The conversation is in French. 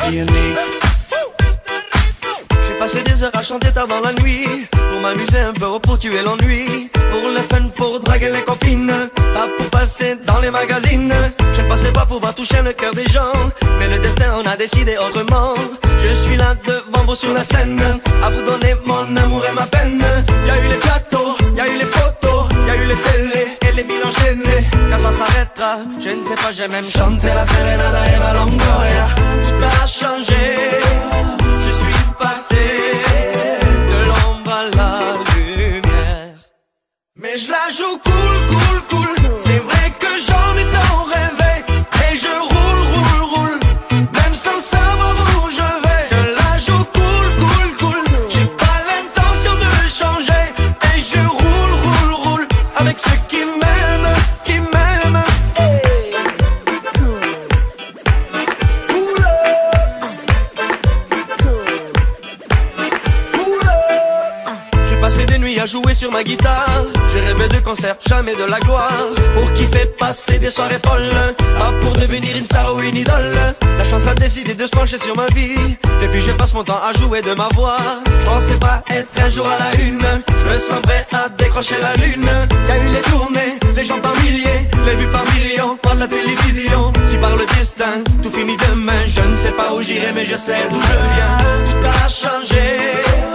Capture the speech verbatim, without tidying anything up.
Unix. J'ai passé des heures à chanter avant la nuit, pour m'amuser un peu, pour tuer l'ennui, pour le fun, pour draguer les copines, pas pour passer dans les magazines. Je ne pensais pas pouvoir toucher le cœur des gens, mais le destin en a décidé autrement. Je suis là devant vous sur la scène, à vous donner mon amour et ma peine. Y a eu les plateaux, y a eu les photos, y a eu les télés et les villes enchaînées. Quand ça s'arrêtera, je ne sais pas, j'ai même chanté la Serenata et la Longoria. Tout a changé, je suis passé de l'ombre à la lumière. Mais je la joue cool, cool, cool. C'est vrai que j'en ai tant rêvé, et je roule, roule, roule, même sans savoir où je vais. Je la joue cool, cool, cool. J'ai pas l'intention de changer, et je roule, roule, roule avec ceux qui m'aiment, qui m'aiment. J'ai passé des nuits à jouer sur ma guitare, j'ai rêvé de concerts, jamais de la gloire. Pour kiffer, passer des soirées folles, pas pour devenir une star ou une idole. La chance a décidé de se pencher sur ma vie, depuis je passe mon temps à jouer de ma voix. Je pensais pas être un jour à la une, je me sens prêt à décrocher la lune. Y a eu les tournées, les gens par milliers, les vues par millions, par la télévision. Si par le destin, tout finit demain, je ne sais pas où j'irai mais je sais d'où je viens. Tout a changé,